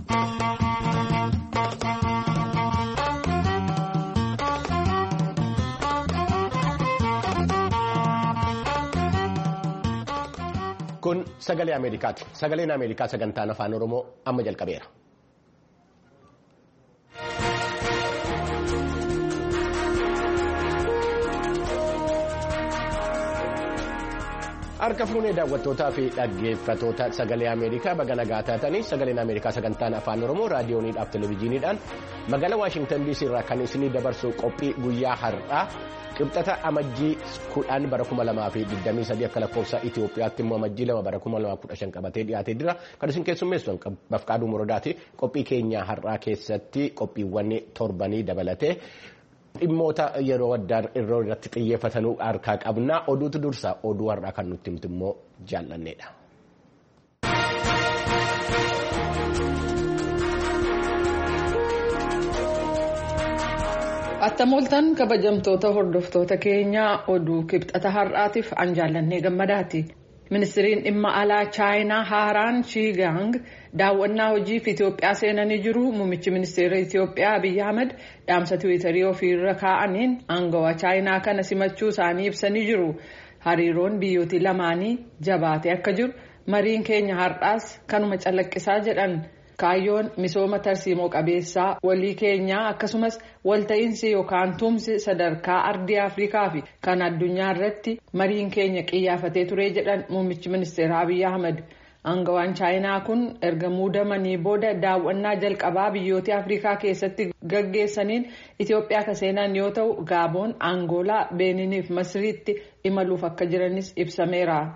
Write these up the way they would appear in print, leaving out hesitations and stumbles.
Kun sagalee Ameerikaati. Sagaleen Ameerikaa sagantaan afaan Oromoo amma jalqabeera. Harka fuunee daawwattootaa fi dhaggeeffatoota sagalee Ameerikaa baga nagaa taatanii sagaleen Ameerikaa sagantaan afaan Oromoo raadiyooniidhaaf televezyiiniidhaan magaalaa Waashingtan DC irraa kan isinii dabarsu qophii guyyaa har'aa qibxata amajjii 10 bara 2023 akka lakkoofsa Itoophiyaatti immoo amajjii 2 bara 2015 qabatee dhiyaatee jira. Kan isin keessummeessu Bafqaaduu Morodaati. Qophii keenya har'aa keessatti qophiiwwan torbanii dabalatee dhimmoota yeroo addaan irratti xiyyeeffatanuu harkaa qabna. Oduutu dursa. Oduu har'aa kan nutti himtu immoo jaallanneedha. Attamoltan kabajamtoota hordoftoota keenyaa oduu kibxata har'aatiif an jaallannee gammadaati. Ministiriin dhimma alaa chaayinaa haaraan Shiigang daawwannaa hojiif Itoophiyaa seenanii jiru. Muummichi ministeera Itoophiyaa Abiyyi Ahmed dhaamsa tiwiitarii ofiirra kaa'aniin aangawaa chaayinaa kana simachuu isaanii ibsanii jiru. Hariiroon biyyooti lamaanii jabaatee akka jiru mariin keenya har'aas kanuma calaqqisaa jedhan. Kaayyoon misooma tarsiimoo qabeessaa walii keenyaa akkasumas walta'iinsi yookaan tumsi sadarkaa ardii Afrikaa fi kan addunyaa irratti mariin keenya qiyyaafatee ture jedhan muummichi ministeera Abiyyi Ahmed. Aangawaan chaayinaa kun erga muudamanii booda daawwannaa jalqabaa biyyoota Afrikaa keessatti gaggeessaniin Itoophiyaa kan seenan yoo ta'u Gaaboon, Angoolaa, Beeninii fi Masriitti imaluuf akka jiranis ibsameera.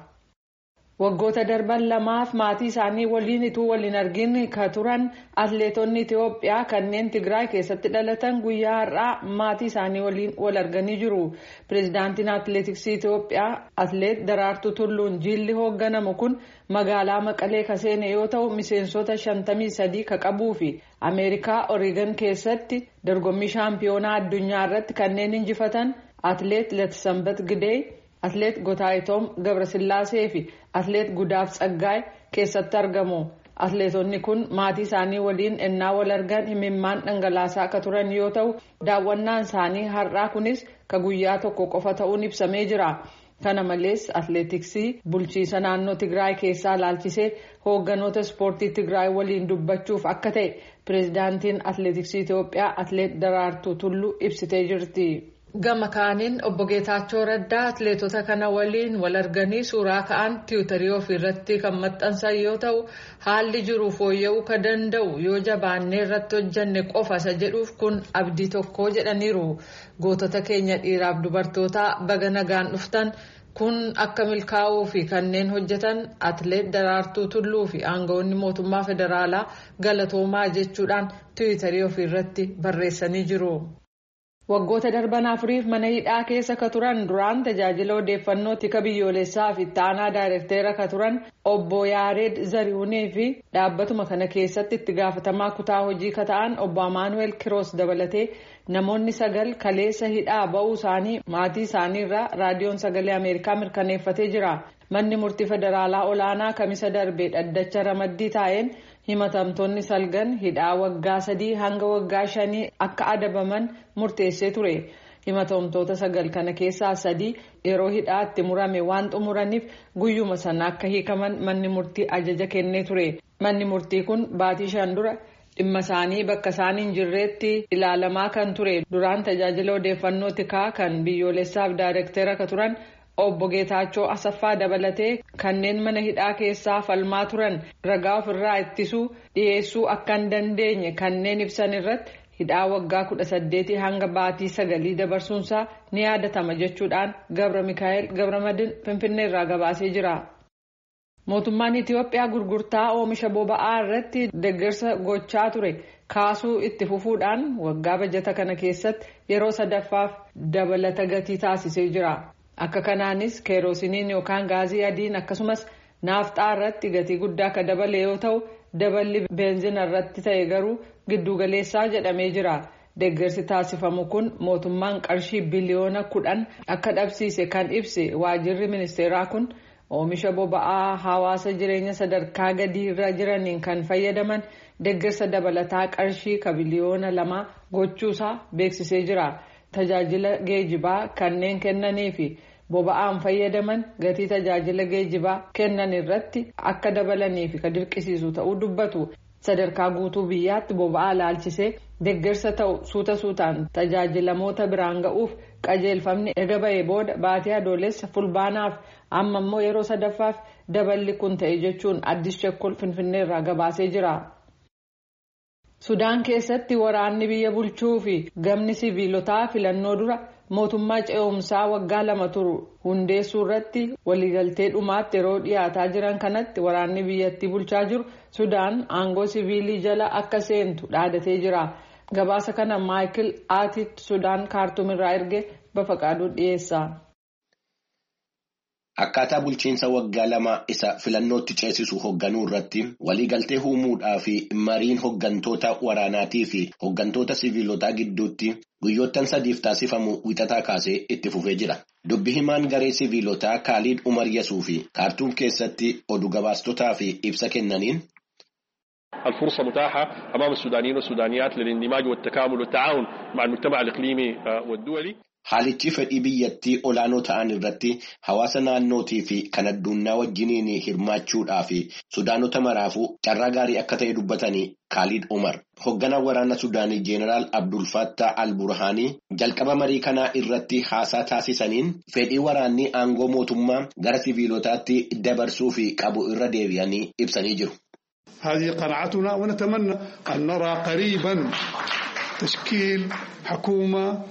Waggoota darban lamaaf maatii isaanii waliin utuu waliin argin ka turan atleetonni Itoophiyaa kanneen Tigraay keessatti dhalatan guyyaa har'aa maatii isaanii waliin wal arganii jiru. Pireezidaantiin atleetiksii Itoophiyaa atleet Daraartuu Tulluun jilli hoogganamu kun magaalaa Maqalee ka seene yoo ta'u miseensota 53 ka qabuu fi Ameerikaa Oreegon keessatti dorgommii shaampiyoonaa addunyaa irratti kanneen injifatan atleet Latsambat Gidee, atleet Gotaayitoom Gabrasillaasee fi atleet Gudaaf Tsaggaay keessatti argamu. Atleetonni kun maatii isaanii waliin ennaa wal argan himimmaan dhangalaasaa akka turan yoo ta'u daawwannaan isaanii har'aa kunis ka guyyaa tokko qofa ta'uun ibsamee jira. Kana malees atleetiksii bulchiisa naannoo Tigraay keessaa laalchisee hoogganoota ispoortii Tigraay waliin dubbachuuf akka ta'e pireezidaantiin atleetiksii Itoophiyaa atleet Daraartuu Tulluu ibsitee jirti. Gama kaaniin obbo Geetaachoo Raddaa atleetota kana waliin wal arganii suuraa ka'an tiwiitarii ofiirratti kan maxxansan yoo ta'u haalli jiru fooyya'uu ka danda'u yoo jabaannee irratti hojjanne qofa isa jedhuuf kun abdii tokko jedhaniiru. Gootota keenya dhiiraaf dubartootaa baga nagaan dhuftan kun akka milkaa'uu fi kanneen hojjetan atleet Daraartuu Tulluu fi aangawoonni mootummaa federaalaa galatoomaa jechuudhaan tiwiitarii ofiirratti barreessanii jiru. Waggoota darban afuriif mana hidhaa keessa ka turan duraan tajaajila odeeffannoo tika biyyoolessaa fi taanaa daayirektera ka turan obbo Yaared Zarihuunee fi dhaabbatuma kana keessatti itti gaafatamaa kutaa hojii ka ta'an obbo Amaanuel Kiroos dabalatee namoonni 9 kaleessa hidhaa ba'uu isaanii maatii isaanii irraa raadiyoon sagalee Ameerikaa mirkaneeffatee jira. Manni murtii federaalaa olaanaa kamisa darbee dhaddacha ramaddii taa'een himatamtoonni salgan hidhaa waggaa 3 hanga waggaa 5 akka adabaman murteessee ture. Himatamtoota 9 kana keessaa 3 yeroo hidhaa itti murame waan xumuraniif guyyuma sana akka hiikaman manni murtii ajaja kennee ture. Manni murtii kun baatii 5 dura dhimma isaanii bakka isaan hin jirreetti ilaalamaa kan ture. Duraan tajaajila odeeffannoo tikaa kan biyyoolessaaf daayirektera ka turan obbo Geetaachoo Asaffaa dabalatee kanneen mana hidhaa keessaa falmaa turan ragaa ofirraa ittisuu dhiyeessuu akka hin dandeenye kanneen ibsan irratti hidhaa waggaa 18 hanga baatii 9 dabarsuunsaa ni yaadatama jechuudhaan Gabra Mikaa'el Gabramadin Finfinnee irraa gabaasee jira. Mootummaan Itoophiyaa gurgurtaa oomisha boba'aa irratti deeggarsa gochaa ture kaasuu itti fufuudhaan waggaa bajata kana keessatti yeroo sadaffaaf dabalata gatii taasisee jira. Akka kanaanis keeroosiniin yookaan gaazii adiin akkasumas naafxaa irratti gatii guddaa akka dabale yoo ta'u daballi beenzina irratti ta'e garuu giddugaleessaa jedhamee jira. Deeggarsi taasifamu kun mootummaan qarshii biliyoona 10 akka dhabsiise kan ibse waajirri ministeeraa kun oomisha boba'aa hawaasa jireenya sadarkaa gadii irra jiraniin kan fayyadaman deeggarsa dabalataa qarshii biliyoona 2 gochuusaa beeksisee jira. Tajaajila geejibaa kanneen kennanii fi boba'aan fayyadaman gatii tajaajila geejibaa kennan irratti akka dabalaniif kan dirqisiisu ta'uu dubbatu. Sadarkaa guutuu biyyaatti boba'aa laalchisee deeggarsa ta'u suutaan tajaajilamoota biraan ga'uuf qajeelfamni erga ba'ee booda baatii adoolessa fulbaanaaf amma immoo yeroo sadaffaaf daballi kun ta'e jechuun Addis Chakkol Finfinneerraa gabaasee jira. Sudaan keessatti waraanni biyya bulchuu fi gamni siviilotaa filannoo dura mootummaa ce'umsaa waggaa 2 turu hundeessuu irratti waliigaltee dhumaatti yeroo dhiyaataa jiran kanatti waraanni biyyattii bulchaa jiru Sudaan aangoo siviilii jala akka seentu dhaadatee jira. Gabaasa kana Maayikil Aatiit Sudaan kaartuumirraa erge Bafaqaaduu dhiyeessa. Akkaataa bulchiinsa waggaa 2 isa filannootti ceesisu hoogganuu irratti waliigaltee uumuudhaa fi mariin hooggantoota waraanaatii fi hooggantoota siviilotaa gidduutti guyyoottan 3 taasifamu wixataa kaasee itti fufee jira. Dubbi himaan garee siviilotaa Kaaliid Umar Yasuu fi kaartuum keessatti oduu gabaastotaa fi ibsa kennaniin الفرصة متاحة أمام السودانيين والسودانيات للاندماج والتكامل والتعاون مع المجتمع الإقليمي والدولي. Haalichi fedhii biyyattii olaanoo ta'an irratti hawaasa naannootii fi kan addunyaa wajjiniin hirmaachuudhaa fi Sudaanota maraafuu carraa gaarii akka ta'e dubbatanii Kaaliid Umar. Hoogganaan waraana Sudaanii Jeenaraal Abdul Fattah al-Burhaanii jalqaba marii kanaa irratti haasaa taasisaniin fedhii waraanni aangoo mootummaa gara siviilotaatti dabarsuu fi qabu irra deebi'anii ibsanii jiru. هذه قناعتنا ونتمنى أن نرى قريبا تشكيل حكومة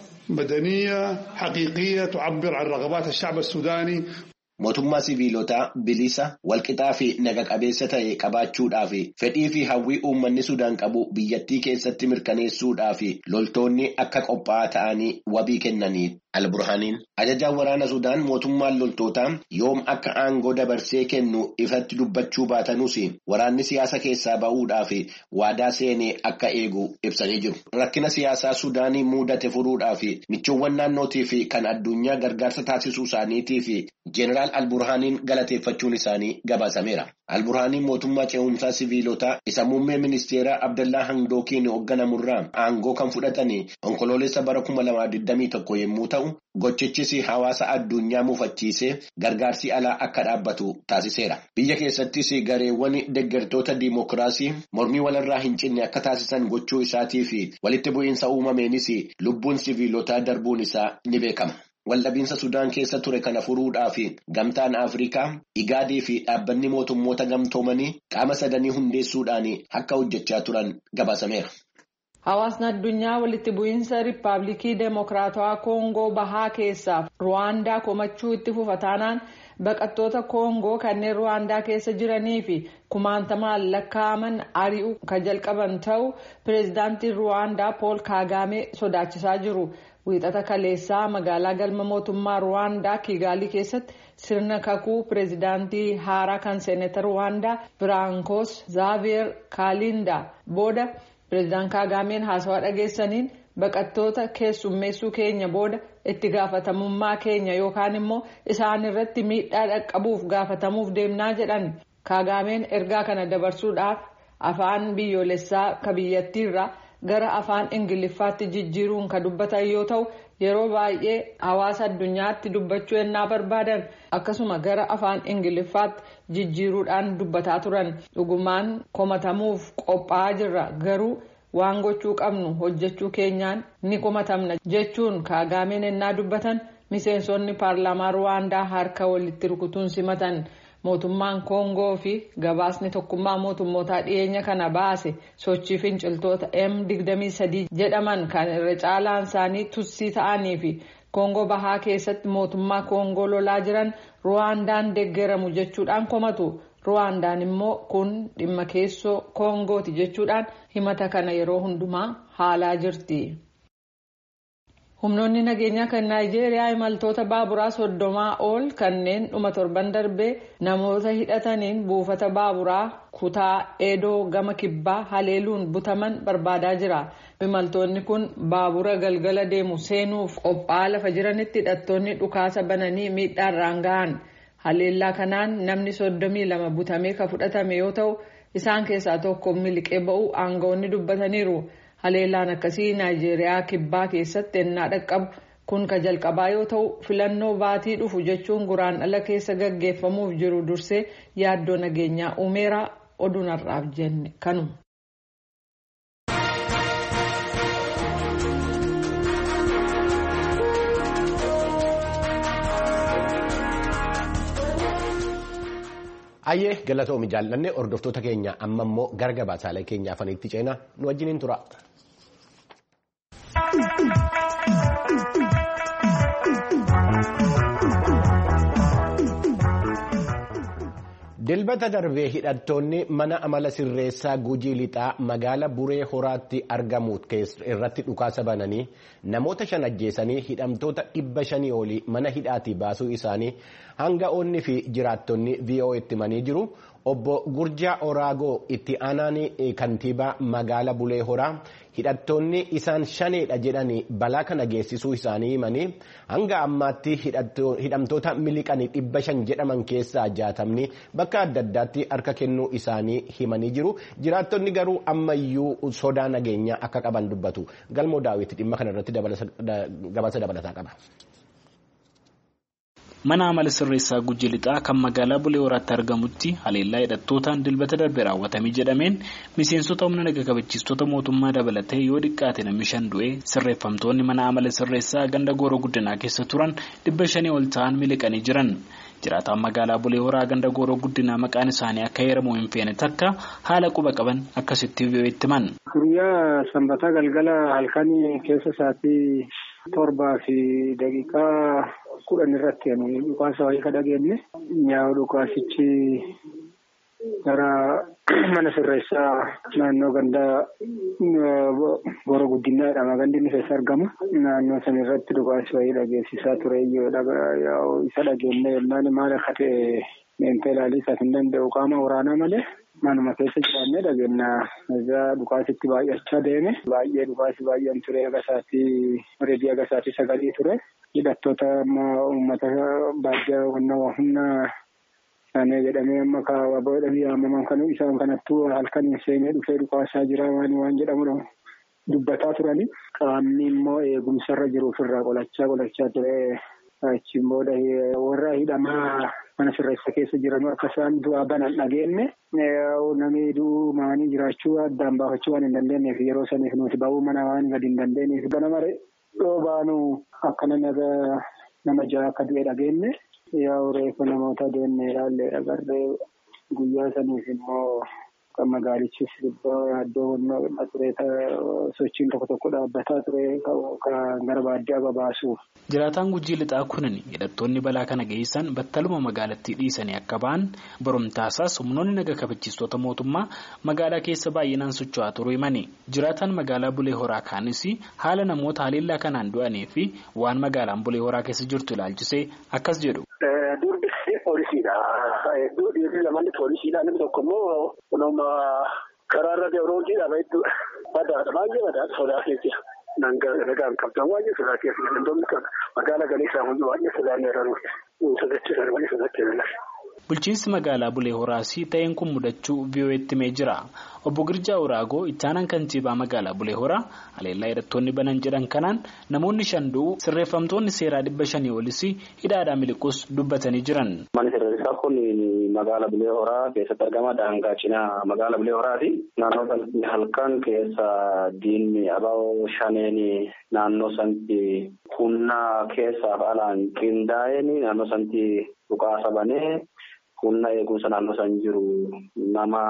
مدنية حقيقية تعبر عن رغبات الشعب السوداني. Mootummaa siviilotaa bilisa walqixaa fi naga qabeessa ta'e qabaachuudhaa fi fedhii fi hawwii uummanni Sudaan qabu biyyattii keessatti mirkaneessuudhaa fi loltoonni akka qophaa'aa ta'anii wabii kennanii Al-Burhaaniin. Ajajaan waraana Sudaan mootummaan loltootaa yoom akka aangoo dabarsee kennu ifatti dubbachuu baatanuus waraanni siyaasa keessaa ba'uudhaa fi waadaa seenee akka eegu ibsanii jiru. Rakkina siyaasaa Sudaanii mudate furuudhaa fi michoowwan naannootii fi kan addunyaa gargaarsa taasisuu isaaniitii fi Jeenaraal Al-Burhaaniin galateeffachuun isaanii gabaasameera. Al-Burhaaniin mootummaa ce'umsaa siviilotaa isa muummee ministeeraa Abdallaa Hamdookiin hoogganamurraa aangoo kan fudhatanii onkoloolessa bara 2021 yommuu ta'u, gochichis hawaasa addunyaa mufachiisee gargaarsi alaa akka dhaabbatu taasiseera. Biyya keessattis gareewwan deeggartoota diimokiraasii mormii walirraa hin cinne akka taasisan gochuu isaatii fi walitti bu'iinsa uumameenis lubbuun siviilotaa darbuun isaa ni beekama. Waldhabiinsa Sudaan keessa ture kana furuudhaa fi gamtaan Afrikaa, Igaadii fi dhaabbanni mootummoota gamtoomanii qaama sadanii hundeessuudhaan akka hojjechaa turan gabaasameera. Hawaasni addunyaa walitti bu'iinsa Riippaabilikii Deemokiraatawaa Koongoo bahaa keessaaf Ruwaandaa komachuu itti fufataanaan baqattoota Koongoo kanneen Ruwaandaa keessa jiranii fi kumaantamaan lakkaa'aman ari'uu kan jalqaban ta'uu pireezidaantiin Ruwaandaa Pool Kaagaamee sodaachisaa jiru. Wiixata kaleessaa magaalaa galma mootummaa Ruwaandaa Kiigaalii keessatti sirna kakuu pireezidaantii haaraa kan seeneetar Ruwaandaa Biraankoos Zaaviyer Kaalindaa booda pireezidaan Kaagameen haasawaa dhageessaniin baqattoota keessummeessuu keenya booda itti gaafatamummaa keenya yookaan immoo isaan irratti miidhaa dhaqqabuuf gaafatamuuf deemnaa jedhan. Kaagameen ergaa kana dabarsuudhaaf afaan biyyoolessaa ka biyyattiirraa gara afaan Ingiliffaatti jijjiiruun kan dubbatan yoo ta'u yeroo baay'ee hawaasa addunyaatti dubbachuu ennaa barbaadan akkasuma gara afaan Ingiliffaatti jijjiiruudhaan dubbataa turan. Dhugumaan komatamuuf qophaa'aa jirra garuu waan gochuu qabnu hojjechuu keenyaan ni komatamna jechuun Kaagameen ennaa dubbatan miseensonni paarlaamaa Ruwaandaa harka walitti rukutuun simatan. Mootummaan Koongoo fi gabaasni tokkummaa mootummootaa dhiyeenya kana baase sochii finciltoota M23 jedhaman kan irra caalaan isaanii tutsii ta'anii fi Koongoo bahaa keessatti mootummaa Koongoo lolaa jiran Ruwaandaan deeggaramu jechuudhaan komatu. Ruwaandaan immoo kun dhimma keessoo Koongooti jechuudhaan himata kana yeroo hundumaa haalaa jirti. Humnoonni nageenyaa kan Naayijeeriyaa imaltoota baaburaa 30 ol kanneen dhuma torban darbee namoota hidhataniin buufata baaburaa kutaa Eedoo gama kibbaa haleeluun butaman barbaadaa jira. Imaltoonni kun baabura galgala deemu seenuuf qophaa'aa lafa jiranitti hidhattoonni dhukaasa bananii miidhaarraan gahan. Haleellaa kanaan namni 32 butamee ka fudhatame yoo ta'u isaan keessaa tokko miliqee ba'uu aangawoonni dubbataniiru. Haleellaan akkasii Naayijeeriyaa kibbaa keessatti ennaa dhaqqabu kun ka jalqabaa yoo ta'u filannoo baatii dhufu jechuun guraandhala keessa gaggeeffamuuf jiru dursee yaaddoo nageenyaa uumeera. Oduun har'aaf jenne kanuma. Ayyee galatoomi jaallanne hordoftoota keenya amma immoo gara gabaasaalee keenya afaniitti ceenaa nu wajjiniin tura. Dilbata darbee hidhattoonni mana amala sirreessaa Gujii Lixaa magaala Buree Horaatti argamu irratti dhukaasa bananii namoota 5 ajjeesanii hidhamtoota 500 olii mana hidhaatii baasuu isaanii hanga'oonni fi jiraattonni VOA'tti himanii jiru. Obbo Gurjaa Oraagoo itti aanaan kantiibaa magaala Bulee Horaa hidhattoonni isaan 5dha jedhanii balaa kana geessisuu isaanii himanii hanga ammaatti hidhamtoota miliqanii 500 jedhaman keessaa 60 bakka adda addaatti harka kennuu isaanii himanii jiru. Jiraattonni garuu ammayyuu sodaa nageenyaa akka qaban dubbatu. Galmoo Daawit dhimma kanarratti gabaasa dabalataa qaba. Mana amala sirreessaa Gujii Lixaa kan magaalaa Bulee Horaatti argamutti haleellaa hidhattootaan dilbata darbe raawwatamee jedhameen miseensota humna naga kabachiistota mootummaa dabalatee yoo xiqqaate namni 5 du'e sirreeffamtoonni mana amala sirreessaa ganda Gooroo Guddinaa keessa turan 500 ol ta'an miliqanii jiran. Jiraataan magaalaa Bulee Horaa ganda Gooroo Guddinaa maqaan isaanii akka heeramu hin feene takka haala quba qaban akkasitti VOA'tti himan. Guyyaa sanbataa galgala halkanii keessa sa'aatii 7:10 irratti dhukaasa wayii ka dhageenye nyaa'u dhukaasichi gara mana sirreessaa naannoo ganda Gooroo Guddinaa jedhama. Gandi inni keessa argamu naannoo san irratti dhukaasa wayii dhageessisaa ture. Isa dhageenne yennaan maal akka ta'e meentee ilaalii isaaf hin danda'u qaama waraanaa malee manuma keessa jiraannee dhageenna. Dhukaasitti baay'achaa deeme baay'ee dhukaasi baay'een ture. Agasaatii 9 ture. Hidhattoota uummata baadiyyaa humna isaanii jedhamee amma kaawwaboodhaan yaamaman kan isaan kanattuu halkan seenee dhufee dhukaasaa jira waan jedhamu dubbataa turani. Qaamni immoo eegumsarra jiru ofirraa qolachaa ture. Achiin booda warra hidhamaa mana sirreessaa keessa jiran akka isaan du'aa banan dhageenye namni du'uu maanii jiraachuu addaan baafachuu waan hin dandeenyeef yeroo saniif nuti ba'uu mana waan gadi hin dandeenyeef ganama dhoobaanu akka nama 6 akka du'e dhageenye reeffa namoota deemnee ilaallee agarree guyyaa saniif immoo kan magaalichis iddoo ture sochiin tokko dhaabbataa ture kan gara baadiyyaa babaasu. Jiraataan Gujii Lixaa kunin hidhattoonni balaa kana geessan battaluma magaalattii dhiisanii akka ba'an barumtaasaas humnoonni naga kabachiistota mootummaa magaalaa keessa baay'inaan socho'aa turuu himani. Jiraataan magaalaa Bulee Horaa kaanis haala namoota haleellaa kanaan du'anii fi waan magaalaan Bulee Horaa keessa jirtu ilaalchisee akkas jedhu. Poolisiidha. Dhiirri lamaan poolisiidha. Namni tokko immoo kunuma karaarra deemuudhaan baay'ee badaadha. Baay'ee badaadha. Sodaa keessa. Nagaan qabdan baay'ee sodaa keessa. Wantoonni magaalaa galeessaa hundi baay'ee sodaan eeraniif sodachiisan baay'ee sodachiisan. Bulchiinsi magaalaa Bulee Horaas ta'een kun mudachuu VOA'tti himee jira. Obbo Gurjaa Oraagoo itti aanaan kantiibaa magaalaa Bulee Horaa haleellaa hidhattoonni banan jedhan kanaan namoonni 5 du'u sirreeffamtoonni seeraa 500 olis hidhaadhaan miliquus dubbatanii jiran. Manni sirreessaa kun magaalaa Bulee Horaa keessatti argama. Daangaa cinaa magaalaa Bulee Horaati. Naannoo sanatti halkan keessa diinni abaaboo shaneen naannoo sanatti humna keessaaf alaan qindaa'een naannoo sanatti dhukaasa banee humna eegumsa naannoo san jiru nama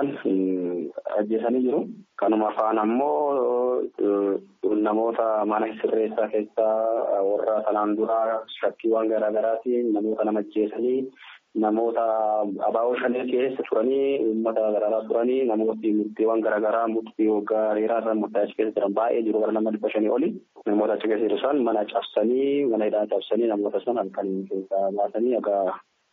5 ajjeesanii jiru. Kanuma faana ammoo namoota mana sirreessaa keessaa warra sanaan dura shakkiiwwan garaagaraatiin namoota nama ajjeesanii namoota abaaboo shanee keessa turanii uummata garaagaraa turanii namooti murtiiwwan garaagaraa murtii waggaa dheeraa irraa murtaa'e keessa jiran baay'ee jiru. Gara nama 500 oli namoota achi keessa jiru san mana cabsanii mana hidhaa cabsanii namoota san halkan keessaa baasanii egaa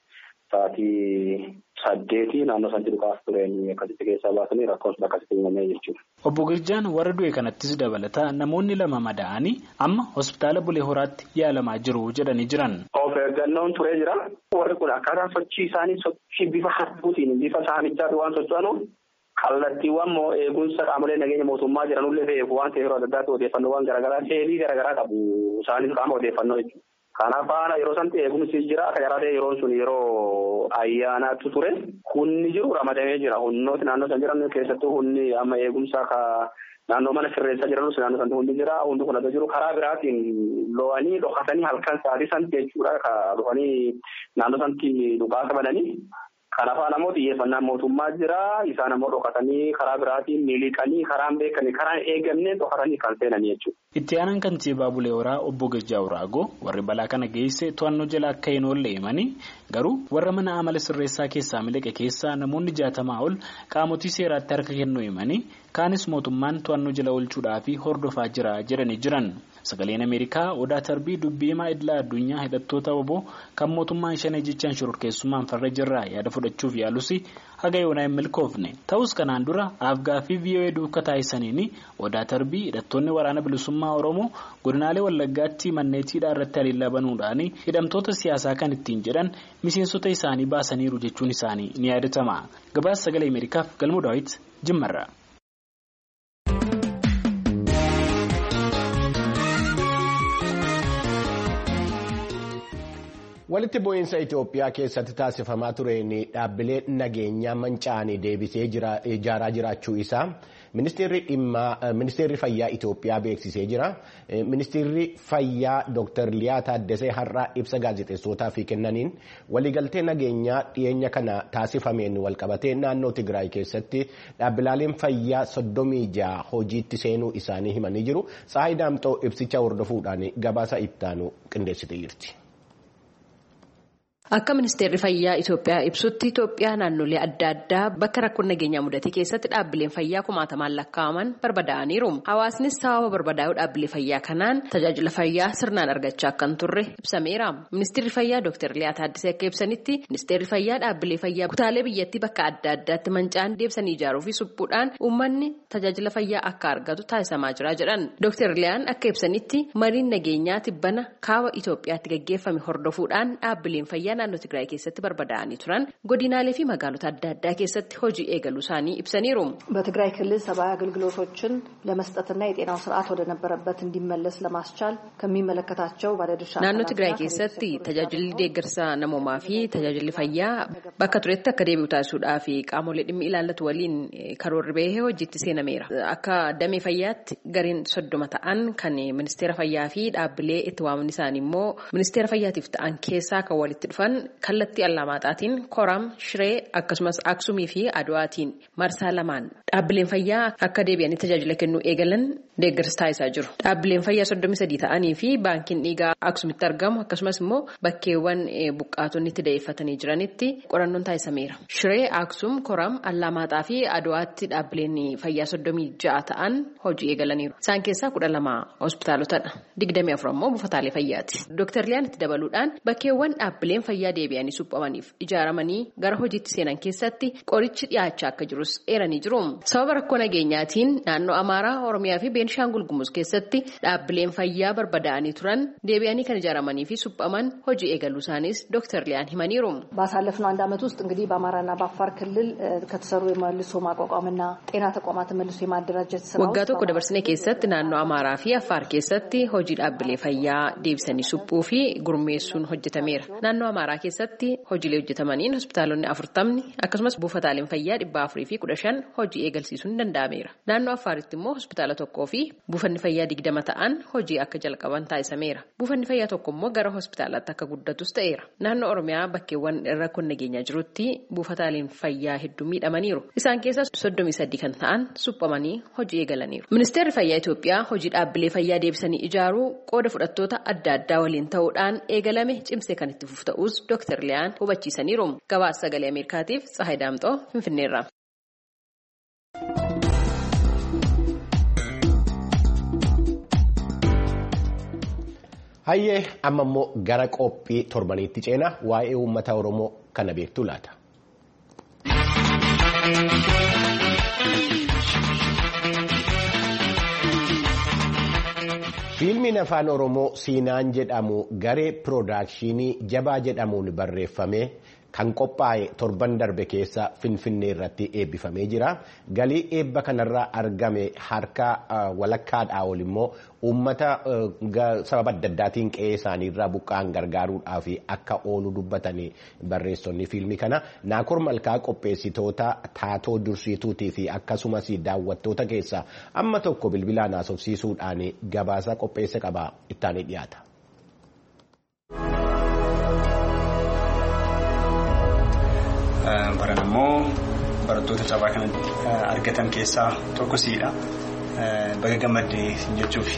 sa'aatii 8 naannoo sanatti dhukaas tureen akkasitti keessaa baasanii rakkoon sun akkasitti uumamee jechuudha. Obbo Girjaan warra du'e kanattis dabalata namoonni 2 madaa'anii amma hospitaala Bulee Horaatti yaalamaa jiru jedhanii jiran. Of eeggannoon turee jira. Warri kun akkaataa sochii isaanii sochii bifa harkuutiin bifa saamichaatti waan socho'anuuf kallattiiwwan eegumsa qaamolee nageenya mootummaa jiranullee beeku waan ta'eef yeroo adda addaatti odeeffannoowwan garaagaraa seelii garaagaraa qabu isaanis qaama odeeffannoo jechuudha. Kanaaf faana yeroo sanatti eegumsi jira akka jaraatee yeroon sun yeroo ayyaanaatti ture hunni jiru ramadamee jira. Hunnooti naannoo san jiran keessattuu hunni amma eegumsaa naannoo mana sirreessaa jiranus naannoo sanatti hundi jira. Hundi kun adda jiru karaa biraatiin lo'anii dhokatanii halkan sa'aatii sanatti jechuudha. Dhufanii naannoo sanatti dhukaasa bananii. Kanaafaa namoota xiyyeeffannaan mootummaa jira. Isaan ammoo dhokatanii karaa biraatiin miliqanii karaan beekanii karaan eegamne dhokatanii kan seenanii jechuudha. Itti aanaan kantiibaa Bulee Horaa obbo Gajjaa Uraagoo warri balaa kana geesse to'annoo jala akka hin oolle himanii garuu warra mana amala sirreessaa keessaa miliqe keessaa namoonni 60 ol qaamotii seeraatti harka kennuu himanii kaanis mootummaan to'annoo jala oolchuudhaaf hordofaa jira jedhanii jiran. Sagaleen Ameerikaa odaa tarbii dubbii himaa idilaa addunyaa hidhattoota obbo kan mootummaan shanee jechaan shororkeessummaan farra jirraa yaada fudhachuuf yaalus haga yoonaa hin milkoofne. Ta'us kanaan dura Afgaaffii VOA duukaa taasisaniin odaa tarbii hidhattoonni waraana bilisummaa Oromoo godinaalee Wallaggaatti manneetiidhaa irratti haleellaa banuudhaan hidhamtoota siyaasaa kan ittiin jedhan miseensota isaanii baasaniiru jechuun isaanii ni yaadatama. Gabaasa Sagalee Ameerikaaf Galmuu Daawit Jimmarraa. Walitti bu'iinsa Itoophiyaa keessatti taasifamaa tureen dhaabbilee nageenyaa manca'anii deebisee ijaaraa jiraachuu isaa ministeerri fayyaa Itoophiyaa beeksisee jira. Ministeerri fayyaa Dr. Liyaa Taaddasee har'aa ibsa gaazexeessootaaf kennaniin waliigaltee nageenyaa dhiyeenya kana taasifameen walqabatee naannoo Tigraay keessatti dhaabbileen fayyaa 36 hojiitti seenuu isaanii himanii jiru. Tsaayi Daamxoo ibsicha hordofuudhaan gabaasa ittaanu qindeessitee jirti. Akka ministeerri fayyaa Itoophiyaa ibsutti Itoophiyaa naannolee adda addaa bakka rakkoon nageenyaa mudate keessatti dhaabbileen fayyaa 10,000 lakkaa'aman barbadaa'aniiru. Hawaasnis sababa barbadaa'uu dhaabbilee fayyaa kanaan tajaajila fayyaa sirnaan argachaa akka hin turre ibsameera. Ministeerri fayyaa Dr. Liyaa Taaddasee akka ibsanitti ministeerri fayyaa dhaabbilee fayyaa kutaalee biyyattii bakka adda addaatti manca'an deebisanii ijaaruu fi suphuudhaan uummanni tajaajila fayyaa akka argatu taasisamaa jira jedhan. Dr. Liyaan akka ibsanitti mariin nageenyaa tibbana kaaba Itoophiyaatti gaggeeffame hordofuudhaan dhaabbileen fayyaa naannoo Tigraay keessatti barbadaa'anii turan godinaalee fi magaalota adda addaa keessatti hojii eegaluu isaanii ibsaniiru. በትግራይ ክልል ሰብአዊ አገልግሎቶችን ለመስጠትና የጤናው ስርዓት ወደ ነበረበት እንዲመለስ ለማስቻል ከሚመለከታቸው ባለድርሻ naannoo Tigraay keessatti tajaajilli deeggarsa namoomaa fi tajaajilli fayyaa bakka turetti akka deebi'u taasisuudhaaf qaamolee dhimmi ilaallatu waliin karoorri bahee hojiitti seenameera. Akka damee fayyaatti gareen 30 ta'an kan ministeera fayyaa fi dhaabbilee itti waamni isaanii immoo ministeera fayyaatiif ta'an keessaa kan walitti dhufan kallattii Allamaaxaatiin Koram, Shiree akkasumas Aksumii fi Adwaatiin marsaa lamaan dhaabbileen fayyaa akka deebi'anii tajaajila kennuu eegalan deeggarsa taasisaa jiru. Dhaabbileen fayyaa 33 ta'anii fi baankiin dhiigaa Aksumitti argamu akkasumas immoo bakkeewwan buqqaatonni itti da'eeffatanii jiranitti qorannoon taasisameera. Shiree, Aksum, Koram, Allamaaxaa fi Adwaatti dhaabbileen fayyaa 36 ta'an hojii eegalaniiru. Isaan keessaa 12 hospitaalotadha. 24 immoo buufataalee fayyaati. Dr. Liyaan itti dabaluudhaan bakkeewwan dhaabbileen fayyaa deebi'anii suphamaniif ijaaramanii gara hojiitti seenan keessatti qorichi dhiyaachaa akka jirus eeranii jiru. Sababa rakkoo nageenyaatiin naannoo Amaaraa, Oromiyaa fi Beenishaangul Gumuz keessatti dhaabbileen fayyaa barbadaa'anii turan deebi'anii kan ijaaramanii fi suphaman hojii eegaluu isaanis Dr. Liyaan himaniiru. ባሳለፍነው አንድ ዓመት ውስጥ እንግዲህ በአማራና በአፋር ክልል ከተሰሩ የመልሶ ማቋቋምና ጤና ተቋማትን መልሶ የማደራጀት ስራ waggaa tokko dabarsine keessatti naannoo Amaaraa fi Affaar keessatti hojii dhaabbilee fayyaa deebisanii suphuu fi gurmeessuun hojjetameera. Naannoo Amaaraa keessatti hojiilee hojjetamaniin hospitaalonni 40 akkasumas buufataaleen fayyaa 415 hojii eegalsiisuun danda'ameera. Naannoo Affaaritti immoo hospitaala tokkoo fi buufanni fayyaa 20 ta'an hojii akka jalqaban taasisameera. Buufanni fayyaa tokko immoo gara hospitaalaatti akka guddatus ta'eera. Naannoo Oromiyaa bakkeewwan rakkoon nageenyaa jirutti buufataaleen fayyaa hedduu miidhamaniiru. Isaan keessaa 33 kan ta'an suphamanii hojii eegalaniiru. Ministeerri fayyaa Itoophiyaa hojii dhaabbilee fayyaa deebisanii ijaaruu qooda fudhattoota adda addaa waliin ta'uudhaan eegalame cimsee kan itti fufu ta'us Dr. Liyaan hubachiisaniiru. Gabaasa Sagalee Ameerikaatiif Tsaayi Daamxoo Finfinneerraa. Hayyee amma immoo gara qophii torbaniitti ceena waa'ee uummata Oromoo kana beektu laata. Fiilmiin afaan Oromoo Siinaan jedhamu garee piroodakshinii Jabaa jedhamuun barreeffamee kan qophaa'e torban darbe keessa Finfinnee irratti eebbifamee jira. Galii eebba kanarraa argame harka walakkaadhaa ol immoo uummata sababa adda addaatiin qe'ee isaaniirraa buqqa'an gargaaruudhaaf akka oolu dubbatanii barreessonni fiilmii kana. Naakoor Malkaa qopheessitoota taatoo dursiituutii fi akkasumas daawwattoota keessaa amma tokko bilbilaan haasofsiisuudhaan gabaasa qopheesse qaba ittaanii dhiyaata. Baran immoo barattoota cabaa kanatti argatan keessaa tokko siidha. Baga gammaddee jechuufi.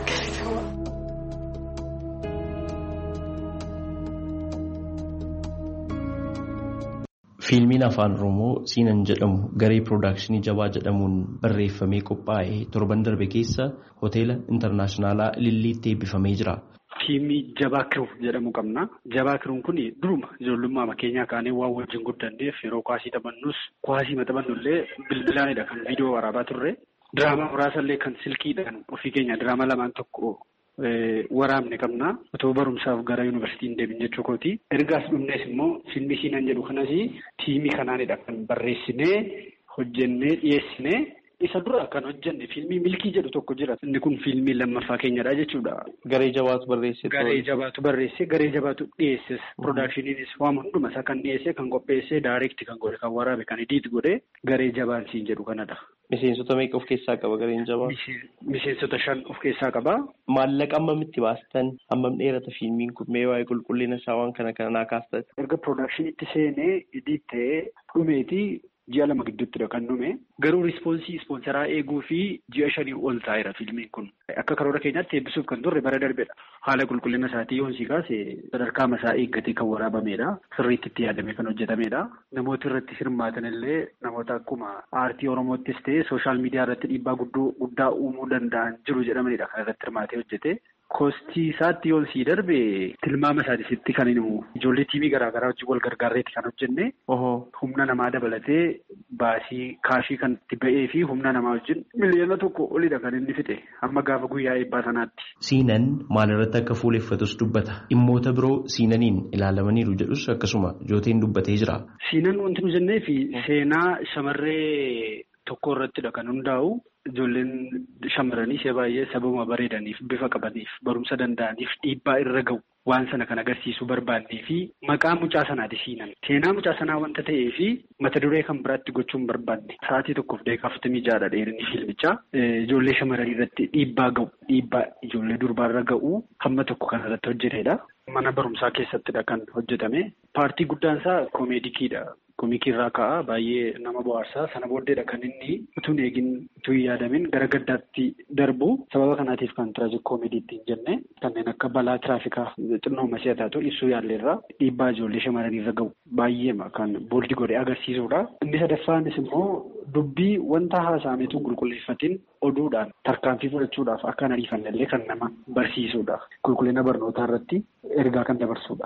Fiilmiin afaan Oromoo Siinan jedhamu garee piroodakshinii Jabaa jedhamuun barreeffamee qophaa'e torban darbe keessa hoteela intarnaashinaala Ililliitti eebbifamee jira. Fiilmii Jabaa Kiruu jedhamu qabna. Jabaa Kiruun kun duruma ijoollummaa keenyaa kaanee waan wajjin guddanneef yeroo kuwaasii taphannus kuwaasii maxxannullee bilbilaanidha kan viidiyoo waraabaa turre. Diraamaa muraasallee kan silkiidhaan ofii keenya diraamaa lamaan tokko waraabne qabna. Otoo barumsaaf gara yuunivarsiitiin deebiin jechuu kooti. Ergaas dhumnees immoo fiilmii Siinan jedhu kanas tiimii kanaanidha kan barreessinee hojjennee dhiyeessinee. Isa dura kan hojjenne fiilmii milkii jedhu tokko jira. Inni kun fiilmii lammaffaa keenyadha jechuudha. Garee Jabaatu barreesse. Garee Jabaatu barreesse, Garee Jabaatu dhiyeesses. Piroodaakshiniinis waan hunduma isaa kan dhiyeesse, kan qopheesse, daayireekti kan godhe, kan waraabe, kan idiit godhe Garee Jabaan siin jedhu kanadha. Miseensota meeqa of keessaa qaba Gareen Jabaa? Miseensota 5 of keessaa qaba. Maallaqa hammamitti baastan? Hammam dheerata fiilmiin kun? Mee waa'ee qulqullina isaa waan kana naa kaastan? Erga piroodaakshiniitti seenee idiit ta'ee dhumeetii. Ji'a 2 gidduuttidha kan dhume. Garuu rispoonsii ispoonsaraa eeguu fi ji'a 5 ol taa'eera fiilmiin kun. Akka karoora keenyaatti eebbisuuf kan turre bara darbedha. Haala qulqullina isaatii yoon si kaase sadarkaa masaa eeggatee kan waraabamedha. Sirriitti itti yaadamee kan hojjetamedha. Namooti irratti hirmaatan illee namoota akkuma aartii Oromoottis ta'e sooshaal miidiyaa irratti dhiibbaa guddaa uumuu danda'an jiru jedhamanidha kan irratti hirmaatee hojjete. Koostii isaatti yoon sii darbe tilmaama isaatiitti kan himu ijoollee tiimii garaagaraa wajjin wal gargaarreetti kan hojjenne humna namaa dabalatee baasii kaashii kan itti ba'ee fi humna namaa wajjin miliyoona 1 olidha kan inni fixe amma gaafa guyyaa eebbaa sanaatti. Siinan maalirratti akka fuuleffatus dubbata. Dhimmoota biroo Siinaniin ilaalamaniiru jedhus akkasuma jooteen dubbatee jira. Siinan wanti nu jennee fi seenaa shamarree tokko irrattidha kan hundaa'u. Ijoolleen shamarranii ishee baay'ee sababa bareedaniif bifa qabaniif barumsa danda'aniif dhiibbaa irra ga'u waan sana kan agarsiisuu barbaannee fi maqaa mucaa sanaati Siinan. Seenaa mucaa sanaa wanta ta'ee fi mata duree kan biraatti gochuun barbaanne. Sa'aatii 1:46 dheerinni fiilmichaa ijoollee shamarranii irratti dhiibbaa ga'u dhiibbaa ijoollee durbaarra ga'u hamma tokko kan irratti hojjetedha. Mana barumsaa keessattidha kan hojjetame. Paartii guddaan isaa koomeedikiidha. Koomikii irraa ka'a baay'ee nama bohaarsaa sana booddeedha kan inni utuu eegin utuu hin yaadamin gara gaddaatti darbu sababa kanaatiif kan tiraajik koomeediitti hin jenne kanneen akka balaa tiraafikaa xinnoo masi'ataa ta'u ibsuu yaalleerraa dhiibbaa ijoollee shamarranii irra ga'u baay'ee kan booldi godhee agarsiisudha. Inni sadaffaanis immoo dubbii wanta haasa'ameetu qulqulleeffatiin oduudhaan tarkaanfii fudhachuudhaaf akka hin ariifannellee kan nama barsiisudha. Qulqullina barnootaa irratti ergaa kan dabarsudha.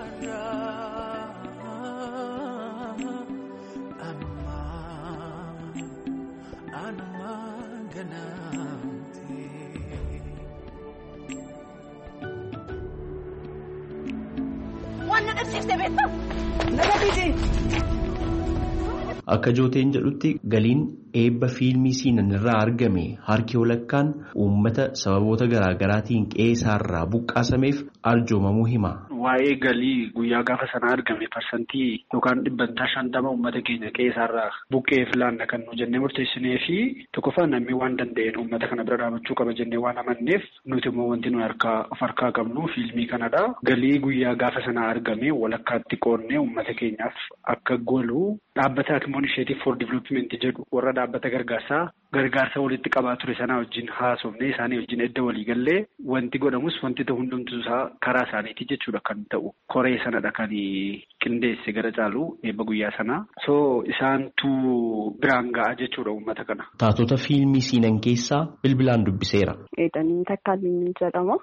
Akka jooteen jedhutti galiin eebba fiilmii Siinan irraa argame harki walakkaan uummata sababoota garaagaraatiin qe'ee isaarraa buqqaasameef arjoomamuu hima. Waa'ee galii guyyaa gaafa sana argame parsantii yookaan 50% uummata keenya qe'ee isaarraa buqqeef laanna kan nu jennee murteessinee fi tokkoffaan namni waan danda'een uummata kana bira dhaabachuu qaba jennee waan amanneef nuti immoo wanti nuyi of harkaa qabnu fiilmii kanadha. Galii guyyaa gaafa sana argame walakkaatti qoonnee uummata keenyaaf akka golu dhaabbata Akimoon Isheetiif for Development jedhu warra dhaabbata gargaarsa walitti qabaa ture sanaa wajjin haasofnee isaanii wajjin edda walii gallee wanti godhamus wanti ta'u hundumtuu isaa karaa isaaniiti jechuudha kan ta'u. Koree sanadha kan qindeesse gara caalu eebba guyyaa sanaa. So isaantu biraan ga'a jechuudha uummata kana. Taatota fiilmii Siinan keessaa bilbilaan dubbiseera. Eedanii Takkaalliin jedhama.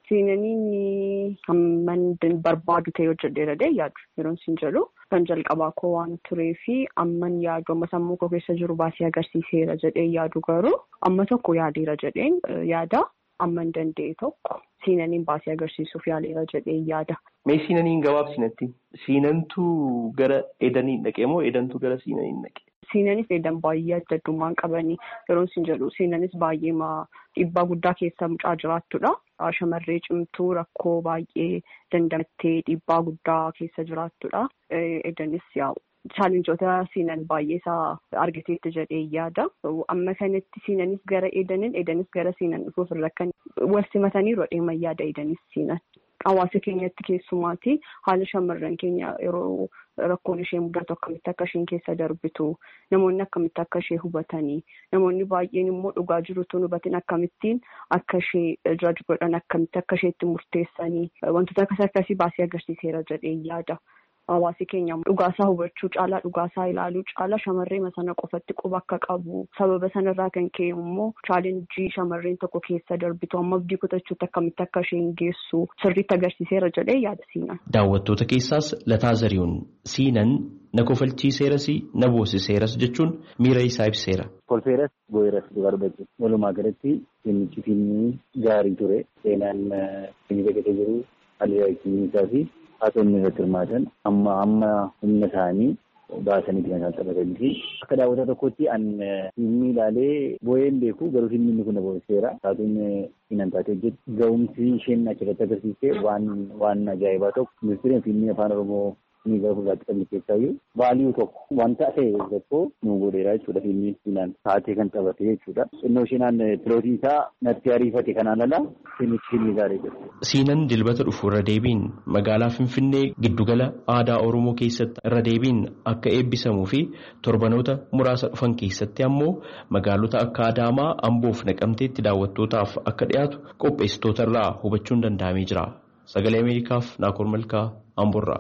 Siinaniin hamman barbaadu ta'e hojjedheera yaadu yeroo isin jedhu kan jalqabaa koo waan turee fi amman yaadu amma sammuu koo keessa jiru baasee agarsiiseera jedhee yaadu garuu amma tokko yaadeera jedheen yaada amman danda'e tokko siinaniin baasee agarsiisuuf yaaleera jedhee yaada. Mee siinaniin gabaabsinatti siinantu gara edaniin dhaqee moo edantu gara siinaniin dhaqe? Siinanis edan baay'ee adda addummaan qabanii yeroo isin jedhu siinanis baay'ee dhiibbaa guddaa keessa mucaa jiraattudha. Shamarree cimtuu rakkoo baay'ee dandamattee dhiibbaa guddaa keessa jiraattudha. Edanis chaalenjoota siinan baay'ee isaa argateetti jedhee yaada. Amma kanatti siinanis gara edanis gara siinan dhufuuf irra kan wal simatanii rodheeman yaada edanis siinan. Hawaasa keenyatti keessumaati haala shamarran keenya yeroo rakkoon ishee mudatu akkamitti akka isheen keessa darbitu namoonni akkamitti akka ishee hubatanii namoonni baay'een immoo dhugaa jirutu hubatin akkamittiin akka ishee judge godhan akkamitti akka isheetti murteessanii wantoota akkasii baasee agarsiiseera jedhee yaada. Hawaasi keenya dhugaasaa hubachuu caalaa dhugaasaa ilaaluu caalaa shamarree sana qofatti quba akka qabu sababa sanarraa kan ka'e immoo chaalenjii shamarreen tokko keessa darbitu amma abdii kutachuutti akkamitti akka isheen geessu sirriitti agarsiiseera jedhee yaada siinan. Daawwattoota keessaas Lataa Zarihuun siinan na kofalchiiseeras na boosiseeras jechuun miira isaa ibseera. Kolfeeras boo'eeras dubarbachu walumaa galatti fiilmichi fiilmii gaarii ture seenaan fiilmii beekatee jiru aliyyaakiinsaa fi haatonni irratti hirmaatan amma humna isaanii baasaniiti kan isaan taphatanii fi akka daawwataa tokkotti fiilmii ilaalee boo'een beeku garuu fiilmiin kun na boosiseera. Haatonni Siinan taatee hojjetu ga'umsi isheen achirratti agarsiiste waan ajaa'ibaa tokko ministeerri fiilmii afaan Oromoo ni gara fuulduraatti qabne keessaayyuu vaaliyuu tokko wanta ta'e tokko nu godheera jechuudha fiilmii Siinaan taatee kan taphate jechuudha. Innoo isheenaan pilootii isaa natti ariifate kanaan ala fiilmii gaarii jira. Siinan dilbata dhufu irra deebiin magaalaa Finfinnee giddugala aadaa Oromoo keessatti irra deebiin akka eebbisamuu fi torbanoota muraasa dhufan keessatti ammoo magaalota akka Adaamaa, Amboof Naqamteetti daawwattootaaf akka dhiyaatu qopheessitoota irraa hubachuun danda'amee jira. Sagalee Ameerikaaf Naakoor Malkaa Amboorraa.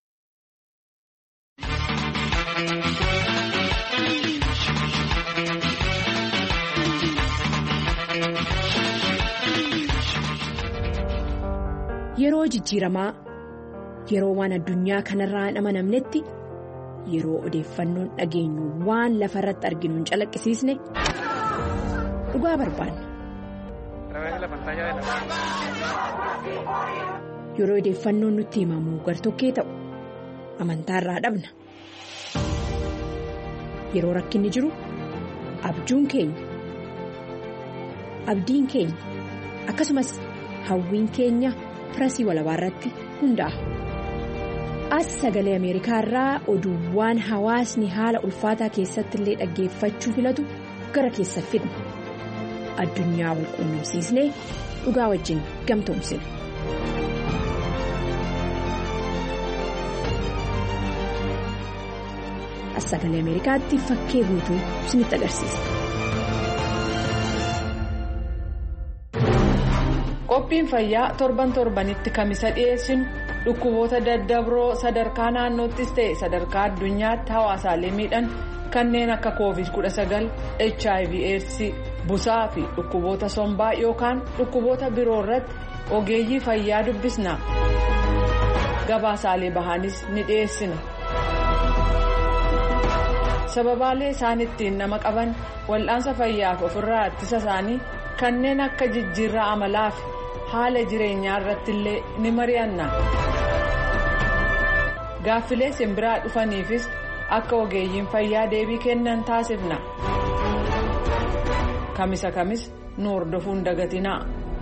Yeroo jijjiiramaa yeroo waan addunyaa kanarraa hin amanamnetti yeroo odeeffannoon dhageenyu waan lafa irratti arginu hin calaqqisiisne dhugaa barbaanna. Yeroo odeeffannoon nutti himamu gartokkee ta'u amantaarraa dhabna. Yeroo rakkinni jiru abjuun keenya akkasumas hawwiin keenya. Pirasii walabaa irratti hundaa'a. As sagalee Ameerikaa irraa oduuwwan hawaasni haala ulfaataa keessatti illee dhaggeeffachuu filatu gara keessa fidna. Addunyaa wal quunnamsiisnee dhugaa wajjin gamtoomsina. As sagalee Ameerikaatti fakkee guutuu isinitti agarsiisa. Qophiin fayyaa torbanitti kamisa dhiyeessinu dhukkuboota daddabroo sadarkaa naannoottis ta'e sadarkaa addunyaatti hawaasaalee miidhan kanneen akka COVID-19, HIV/AIDS, busaa fi dhukkuboota sombaa yookaan dhukkuboota biroo irratti ogeeyyii fayyaa dubbisna. Gabaasaalee bahaanis ni dhiyeessina. Sababaalee isaan ittiin nama qaban wal'aansa fayyaaf ofirraa ittisa isaanii kanneen akka jijjiirraa amalaa fi haala jireenyaa irratti illee ni mari'anna. Gaaffilee simbiraa dhufaniifis akka ogeeyyiin fayyaa deebii kennan taasifna. Kamisa kamis nu hordofuun dagatinaa.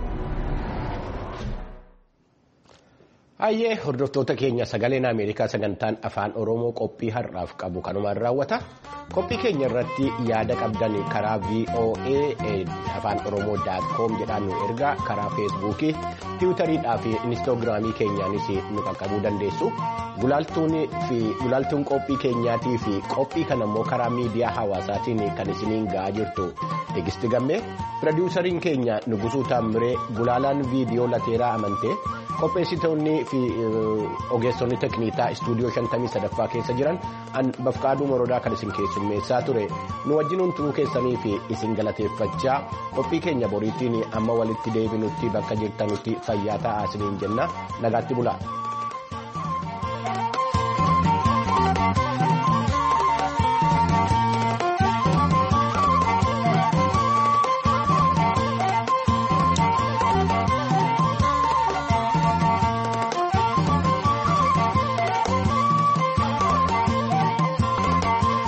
Hayyee hordoftoota keenya sagaleen Ameerikaa sagantaan afaan Oromoo qophii har'aaf qabu kanumaan raawwata. Qophii keenya irratti yaada qabdan karaa VOA afaan Oromoo.com jedhaan nu ergaa karaa feesbuukii, tiwutariidhaa fi inistoogiraamii keenyaanis nu qaqqabuu dandeessu. Gulaaltuun qophii keenyaatii fi qophii kana immoo karaa miidiyaa hawaasaatiin kan isiniin ga'aa jirtu Tegisti Gammee, pirodiisariin keenya Nugusuu Taammiree, gulaalaan viidiyoo Lateeraa Amantee, qopheessitoonni fi ogeessonni tekniikaa istuudiyoo 53ffaa keessa jiran Bafqaaduu Morodaa kan isin keessummeessaa ture. Nu wajjinuun turuu keessanii fi isin galateeffachaa qophii keenya boriitiin amma walitti deebinutti bakka jirtanutti fayyaa ta'aa isiniin jenna nagaatti bulaa.